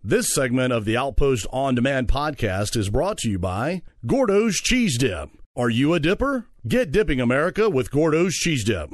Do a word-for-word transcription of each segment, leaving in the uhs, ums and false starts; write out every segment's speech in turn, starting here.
This segment of the Outpost On Demand podcast is brought to you by Gordo's Cheese Dip. Are you a dipper? Get dipping, America, with Gordo's Cheese Dip.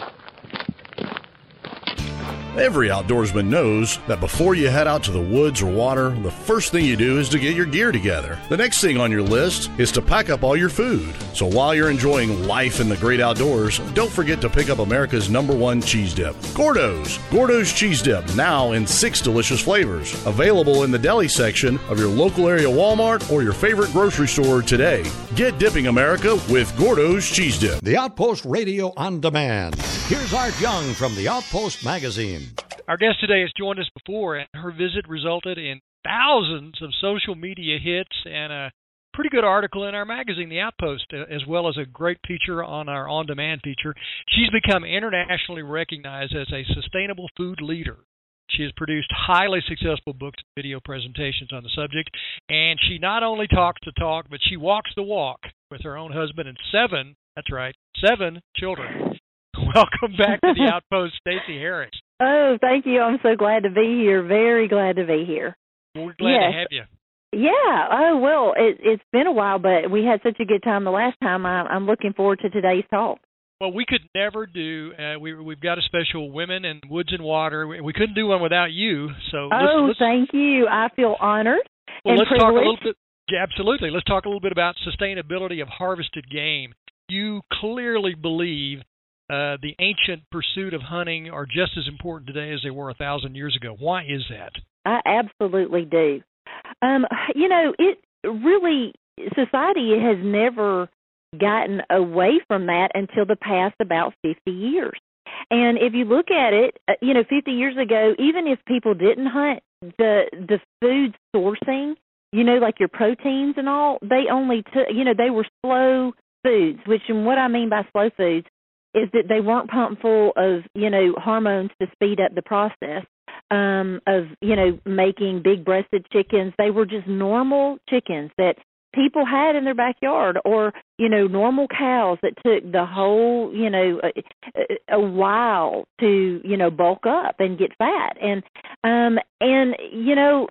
Every outdoorsman knows that before you head out to the woods or water, the first thing you do is to get your gear together. The next thing on your list is to pack up all your food. So while you're enjoying life in the great outdoors, don't forget to pick up America's number one cheese dip, Gordo's. Gordo's Cheese Dip, now in six delicious flavors. Available in the deli section of your local area Walmart or your favorite grocery store today. Get dipping, America, with Gordo's Cheese Dip. The Outpost Radio on Demand. Here's Art Young from the Outpost Magazine. Our guest today has joined us before, and her visit resulted in thousands of social media hits and a pretty good article in our magazine, The Outpost, as well as a great feature on our on-demand feature. She's become internationally recognized as a sustainable food leader. She has produced highly successful books and video presentations on the subject, and she not only talks the talk, but she walks the walk with her own husband and seven, that's right, seven children. Welcome back to The Outpost, Stacey Harris. Oh, thank you. I'm so glad to be here. Very glad to be here. Well, we're glad yes. to have you. Yeah. Oh, well, it, it's been a while, but we had such a good time the last time. I, I'm looking forward to today's talk. Well, we could never do, uh, we, we've got a special Women in Woods and Water. We, we couldn't do one without you. So let's, Oh, let's, thank you. I feel honored well, and let's privileged. talk a little bit. Yeah, absolutely. Let's talk a little bit about sustainability of harvested game. You clearly believe Uh, the ancient pursuit of hunting are just as important today as they were a thousand years ago. Why is that? I absolutely do. Um, you know, it really, society has never gotten away from that until the past about fifty years. And if you look at it, uh, you know, fifty years ago, even if people didn't hunt, the the food sourcing, you know, like your proteins and all, they only took, you know, they were slow foods, which, and what I mean by slow foods is that they weren't pumped full of, you know, hormones to speed up the process um, of, you know, making big-breasted chickens. They were just normal chickens that people had in their backyard, or, you know, normal cows that took the whole, you know, a, a while to, you know, bulk up and get fat. And, um, and you know,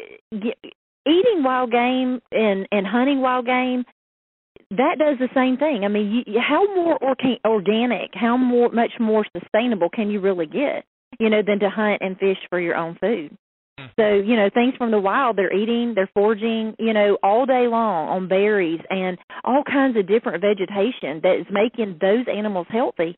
eating wild game and, and hunting wild game, that does the same thing. I mean, you, how more orga- organic, how more, much more sustainable can you really get, you know, than to hunt and fish for your own food? So, you know, things from the wild, they're eating, they're foraging, you know, all day long on berries and all kinds of different vegetation that is making those animals healthy.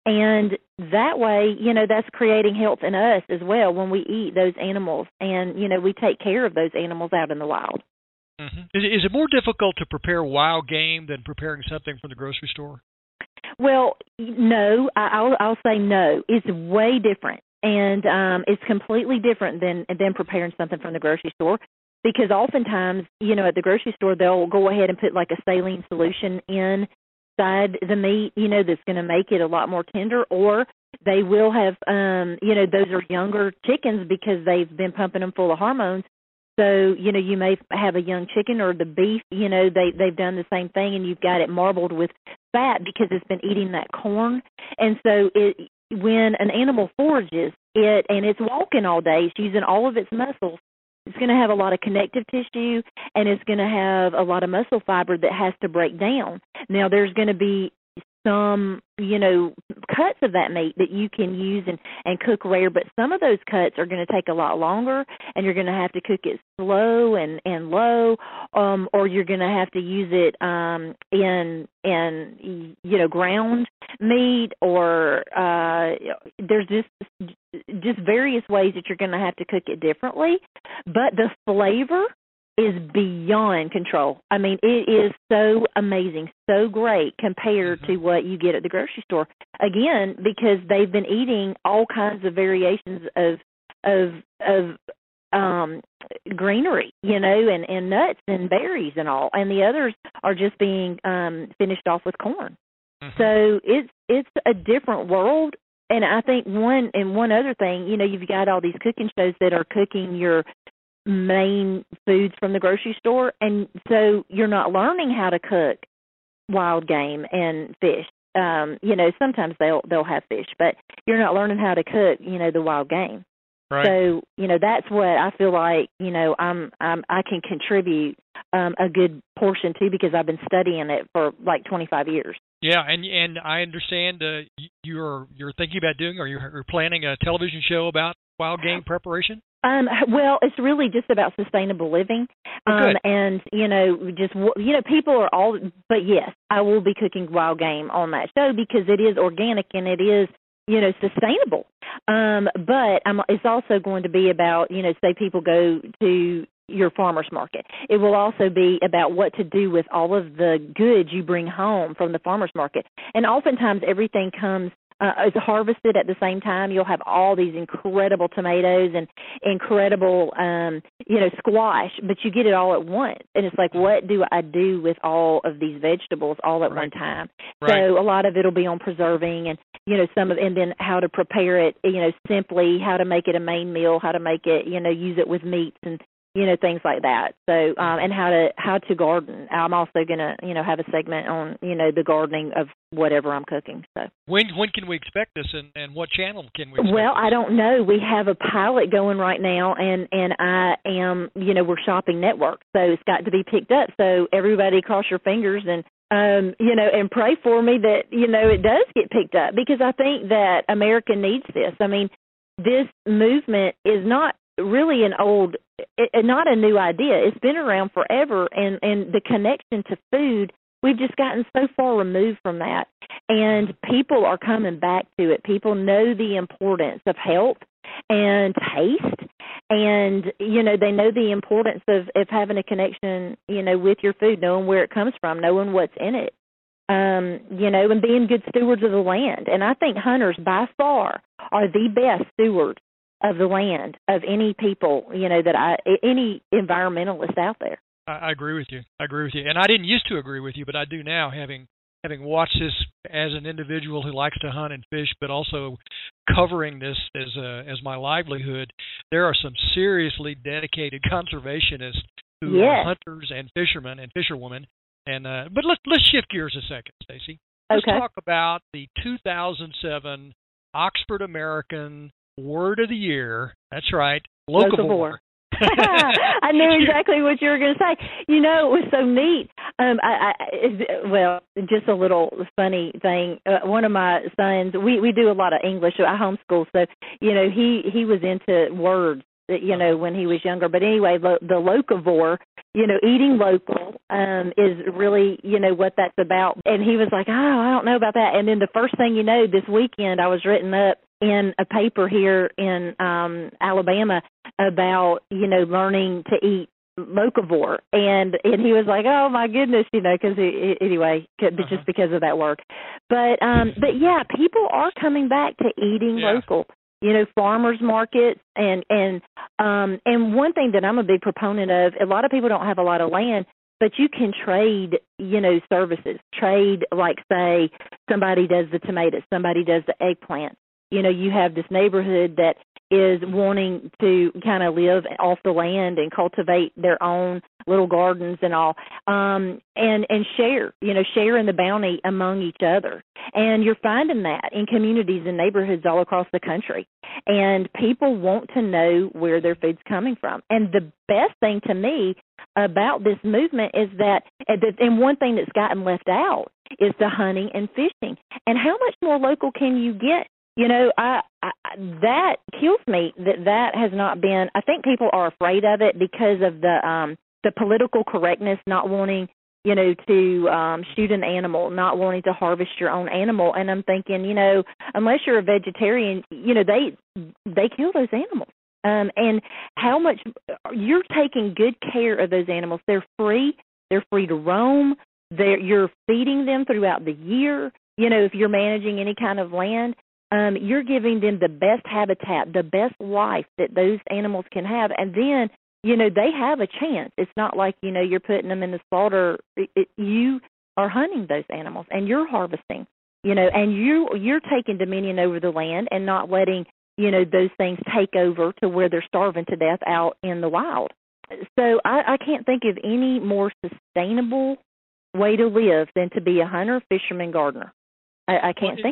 And that way, you know, that's creating health in us as well when we eat those animals and, you know, we take care of those animals out in the wild. Mm-hmm. Is, is it more difficult to prepare wild game than preparing something from the grocery store? Well, no, I, I'll, I'll say no. It's way different, and um, it's completely different than than preparing something from the grocery store, because oftentimes, you know, at the grocery store, they'll go ahead and put like a saline solution inside the meat, you know, that's going to make it a lot more tender, or they will have, um, you know, those are younger chickens because they've been pumping them full of hormones. So, you know, you may have a young chicken or the beef, you know, they, they've done the same thing, and you've got it marbled with fat because it's been eating that corn. And so it, when an animal forages it and it's walking all day, it's using all of its muscles, it's going to have a lot of connective tissue, and it's going to have a lot of muscle fiber that has to break down. Now, there's going to be some, you know, cuts of that meat that you can use and, and cook rare, but some of those cuts are going to take a lot longer, and you're going to have to cook it slow and, and low, um, or you're going to have to use it um, in, in, you know, ground meat, or uh, there's just, just various ways that you're going to have to cook it differently, but the flavor is beyond control. I mean, it is so amazing, so great compared to what you get at the grocery store. Again, because they've been eating all kinds of variations of of of um, greenery, you know, and, and nuts and berries and all, and the others are just being um, finished off with corn. Mm-hmm. So it's it's a different world. And I think one and one other thing, you know, you've got all these cooking shows that are cooking your main foods from the grocery store, and so you're not learning how to cook wild game and fish. Um, you know, sometimes they'll they'll have fish, but you're not learning how to cook, you know, the wild game. Right. So, you know, that's what I feel like, you know, I'm, I'm I can contribute um, a good portion to, because I've been studying it for like twenty-five years. Yeah, and and I understand uh, you're you're thinking about doing, or you're planning a television show about wild game preparation. Um, well, it's really just about sustainable living, Oh, um, good. and you know, just you know, people are all. But yes, I will be cooking wild game on that show because it is organic and it is, you know, sustainable. Um, but um, it's also going to be about, you know, say people go to your farmer's market. It will also be about what to do with all of the goods you bring home from the farmer's market. And oftentimes everything comes uh, is harvested at the same time. You'll have all these incredible tomatoes and incredible, um, you know, squash, but you get it all at once. And it's like, what do I do with all of these vegetables all at Right. one time? Right. So a lot of it will be on preserving and, you know, some of, and then how to prepare it, you know, simply, how to make it a main meal, how to make it, you know, use it with meats and, you know, things like that. So, um, and how to, how to garden. I'm also going to, you know, have a segment on, you know, the gardening of whatever I'm cooking. So When when can we expect this, and, and what channel can we expect well, this? I don't know. We have a pilot going right now, and, and I am, you know, we're shopping network. So it's got to be picked up. So everybody cross your fingers and, um, you know, and pray for me that, you know, it does get picked up, because I think that America needs this. I mean, this movement is not really an old, it, not a new idea. It's been around forever, and, and the connection to food, we've just gotten so far removed from that. And people are coming back to it. People know the importance of health and taste, and, you know, they know the importance of, of having a connection, you know, with your food, knowing where it comes from, knowing what's in it, um, you know, and being good stewards of the land. And I think hunters by far are the best stewards of the land of any people, you know, that I, any environmentalist out there. I, I agree with you. I agree with you. And I didn't used to agree with you, but I do now, having having watched this as an individual who likes to hunt and fish, but also covering this as a, as my livelihood. There are some seriously dedicated conservationists who Yes. are hunters and fishermen and fisherwomen. And uh, but let's let's shift gears a second, Stacy. Let's Okay. talk about the two thousand seven Oxford American Word of the Year. That's right, locavore. Locavore. I knew exactly what you were going to say. You know, it was so neat. Um, I, I, well, just a little funny thing. Uh, one of my sons, we we do a lot of English. I homeschool, so you know, he he was into words, you know, when he was younger. But anyway, lo, the locavore, you know, eating local, um, is really, you know, what that's about. And he was like, oh, I don't know about that. And then the first thing you know, this weekend I was written up in a paper here in um, Alabama about, you know, learning to eat locavore. And and he was like, oh, my goodness, you know, because anyway, uh-huh. just because of that work. But, um, but yeah, people are coming back to eating Yeah. local. You know, farmers markets, and and um, and one thing that I'm a big proponent of, a lot of people don't have a lot of land, but you can trade, you know, services. Trade, like, say, somebody does the tomatoes, somebody does the eggplant. You know, you have this neighborhood that is wanting to kind of live off the land and cultivate their own little gardens and all, um, and, and share, you know, share in the bounty among each other. And you're finding that in communities and neighborhoods all across the country. And people want to know where their food's coming from. And the best thing to me about this movement is that, and one thing that's gotten left out is the hunting and fishing. And how much more local can you get? You know, I, I that kills me that that has not been. I think people are afraid of it because of the um, the political correctness, not wanting, you know, to um, shoot an animal, not wanting to harvest your own animal. And I'm thinking, you know, unless you're a vegetarian, you know, they they kill those animals. Um, and how much you're taking good care of those animals. They're free. They're free to roam. They're, you're feeding them throughout the year. You know, if you're managing any kind of land. Um, you're giving them the best habitat, the best life that those animals can have. And then, you know, they have a chance. It's not like, you know, you're putting them in the slaughter. It, it, you are hunting those animals and you're harvesting, you know, and you, you're taking dominion over the land and not letting, you know, those things take over to where they're starving to death out in the wild. So I, I can't think of any more sustainable way to live than to be a hunter, fisherman, gardener. I, I can't well, think of it.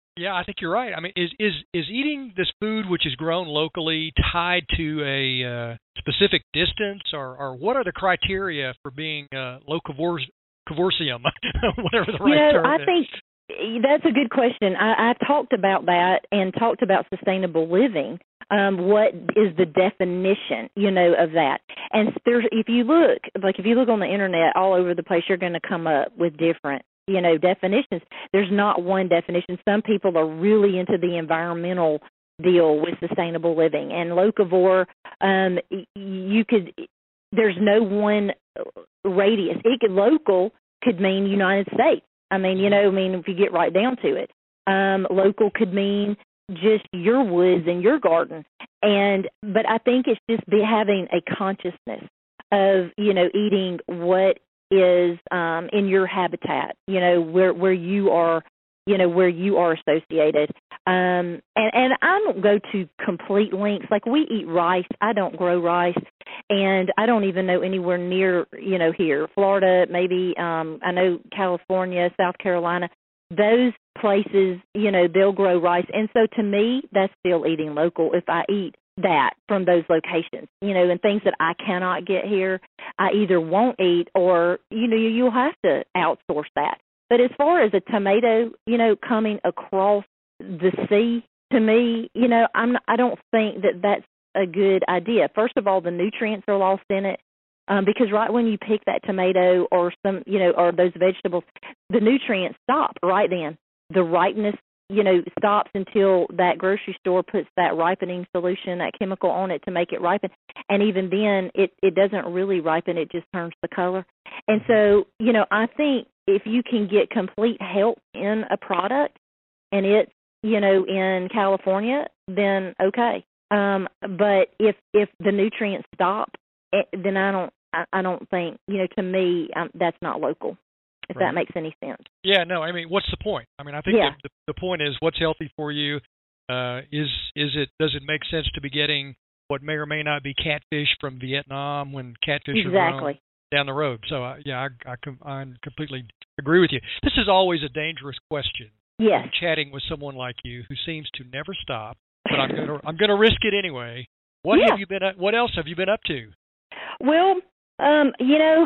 Yeah, I think you're right. I mean, is is is eating this food which is grown locally tied to a uh, specific distance, or, or what are the criteria for being uh, locavores, cavorsium, whatever the right you know, term I is? think that's a good question. I, I've talked about that and talked about sustainable living. Um, what is the definition, you know, of that? And there's, if you look, like if you look on the internet all over the place, you're going to come up with different, you know, definitions. There's not one definition. Some people are really into the environmental deal with sustainable living, and locavore, um, you could, there's no one radius. It could, local could mean United States. I mean, you know, I mean, if you get right down to it, um, local could mean just your woods and your garden. And, but I think it's just be having a consciousness of, you know, eating what is um, in your habitat, you know, where, where you are, you know, where you are associated. Um, and, and I don't go to complete lengths. Like we eat rice. I don't grow rice. And I don't even know anywhere near, you know, here, Florida, maybe, um, I know California, South Carolina, those places, you know, they'll grow rice. And so to me, that's still eating local if I eat that from those locations, you know, and things that I cannot get here, I either won't eat or, you know, you'll have to outsource that. But as far as a tomato, you know, coming across the sea, to me, you know, I'm I don't think that that's a good idea. First of all, the nutrients are lost in it um, because right when you pick that tomato or some, you know, or those vegetables, the nutrients stop right then. The ripeness, you know, stops until that grocery store puts that ripening solution, that chemical on it to make it ripen. And even then, it, it doesn't really ripen. It just turns the color. And so, you know, I think if you can get complete health in a product and it's, you know, in California, then okay. Um, but if if the nutrients stop, it, then I don't I, I don't think, you know, to me um, that's not local. If Right. that makes any sense. Yeah, no, I mean, what's the point? I mean, I think Yeah. the, the point is what's healthy for you. Uh, is is it does it make sense to be getting what may or may not be catfish from Vietnam when catfish are grown Exactly. down the road? So uh, yeah, I, I com- I completely agree with you. This is always a dangerous question. Yes. Chatting with someone like you who seems to never stop, but I'm gonna I'm gonna risk it anyway. What Yeah. have you been? What else have you been up to? Well, um, you know,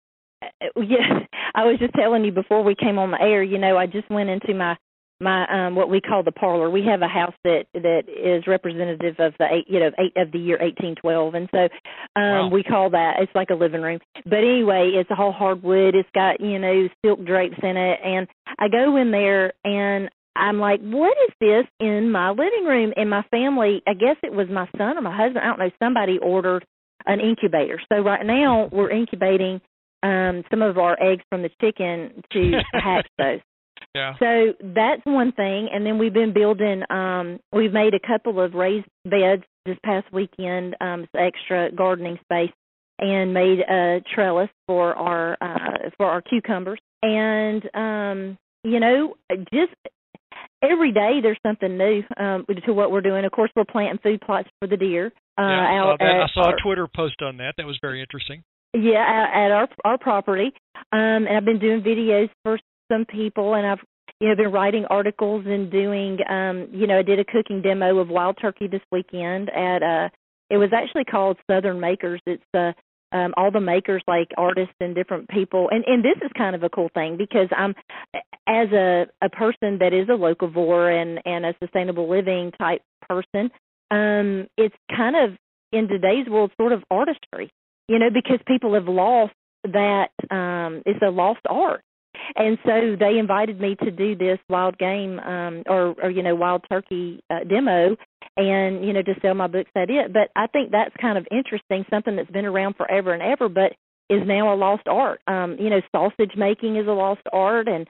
yeah, I was just telling you before we came on the air, you know, I just went into my, my um, what we call the parlor. We have a house that, that is representative of the eight, you know, eight of the year eighteen twelve, and so um, Wow. we call that, it's like a living room. But anyway, it's all hardwood. It's got, you know, silk drapes in it, and I go in there and I'm like, what is this in my living room? And my family, I guess it was my son or my husband, I don't know, somebody ordered an incubator. So right now we're incubating um, some of our eggs from the chicken to hatch those. Yeah. So that's one thing. And then we've been building, um, we've made a couple of raised beds this past weekend, um, extra gardening space, and made a trellis for our, uh, for our cucumbers. And, um, you know, just every day there's something new um, to what we're doing. Of course, we're planting food plots for the deer. Uh, yeah, I saw, out that. I saw our, a Twitter post on that. That was very interesting. Yeah, at, at our our property, um, and I've been doing videos for some people, and I've you know been writing articles and doing, um, you know, I did a cooking demo of wild turkey this weekend at uh, it was actually called Southern Makers. It's uh, um, all the makers, like artists and different people, and and this is kind of a cool thing because I'm as a a person that is a locavore and and a sustainable living type person. Um, it's kind of in today's world sort of artistry. You know, because people have lost that, um, it's a lost art. And so they invited me to do this wild game um, or, or, you know, wild turkey uh, demo and, you know, to sell my books, that it. But I think that's kind of interesting, something that's been around forever and ever, but is now a lost art. Um, you know, sausage making is a lost art, and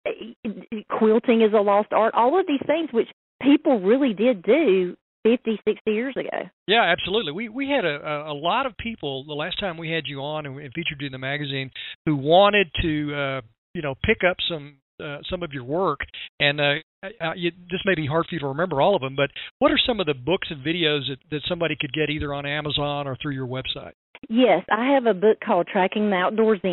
quilting is a lost art. All of these things which people really did do fifty, sixty years ago. Yeah, absolutely. We we had a, a lot of people the last time we had you on and featured you in the magazine who wanted to, uh, you know, pick up some uh, some of your work. And uh, uh, you, this may be hard for you to remember all of them, but what are some of the books and videos that, that somebody could get either on Amazon or through your website? Yes, I have a book called Tracking the Outdoors In,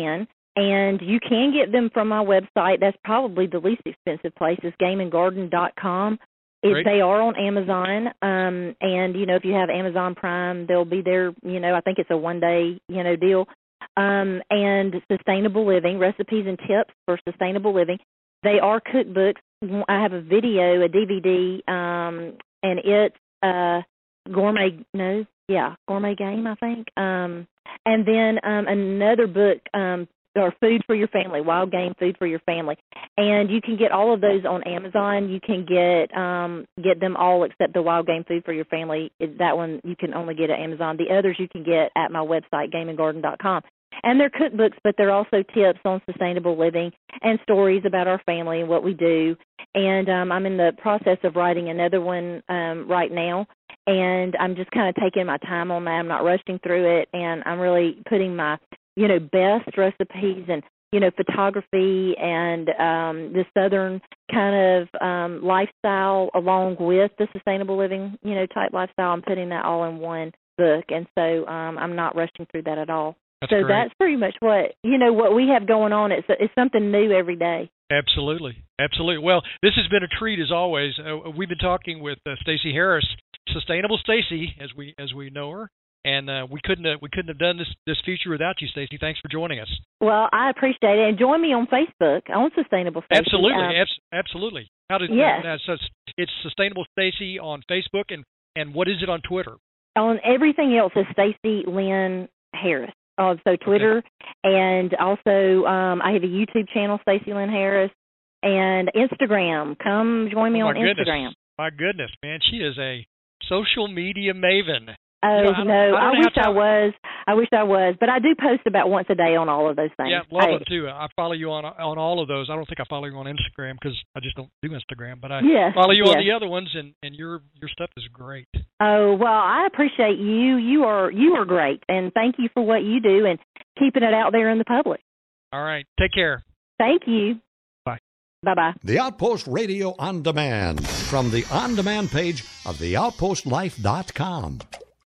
And you can get them from my website. That's probably the least expensive place, is game and garden dot com. It, they are on Amazon, um, and, you know, if you have Amazon Prime, they'll be there, you know, I think it's a one-day, you know, deal. Um, and Sustainable Living, recipes and tips for sustainable living. They are cookbooks. I have a video, a D V D, um, and it's uh, Gourmet, no, yeah, Gourmet Game, I think. Um, and then um, another book, um, or Food for Your Family, Wild Game Food for Your Family. And you can get all of those on Amazon. You can get um, get them all except the Wild Game Food for Your Family. That one you can only get at Amazon. The others you can get at my website, game and garden dot com. And they're cookbooks, but they're also tips on sustainable living and stories about our family and what we do. And um, I'm in the process of writing another one um, right now. And I'm just kind of taking my time on that. I'm not rushing through it. And I'm really putting my you know, best recipes and, you know, photography and um, the Southern kind of um, lifestyle along with the sustainable living, you know, type lifestyle. I'm putting that all in one book. And so um, I'm not rushing through that at all. That's so great. That's pretty much what, you know, what we have going on. It's, it's something new every day. Absolutely. Absolutely. Well, this has been a treat as always. Uh, we've been talking with uh, Stacey Harris, Sustainable Stacey, as we as we know her. And uh, we couldn't have, we couldn't have done this this feature without you, Stacey. Thanks for joining us. Well, I appreciate it, and join me on Facebook on Sustainable Stacey. Absolutely, um, abs- absolutely. How did yes. uh, so it's, it's Sustainable Stacey on Facebook, and, and what is it on Twitter? On everything else is Stacey Lynn Harris. Uh, so Twitter, okay. And also um, I have a YouTube channel, Stacey Lynn Harris, and Instagram. Come join me oh, on goodness. Instagram. My goodness, man, she is a social media maven. Oh, you know, I no, I, I wish to... I was. I wish I was. But I do post about once a day on all of those things. Yeah, love I, them too. I follow you on on all of those. I don't think I follow you on Instagram because I just don't do Instagram. But I yes, follow you yes. on the other ones, and, and your your stuff is great. Oh, well, I appreciate you. You are you are great. And thank you for what you do and keeping it out there in the public. All right. Take care. Thank you. Bye. Bye-bye. The Outpost Radio On Demand from the On Demand page of the outpost life dot com.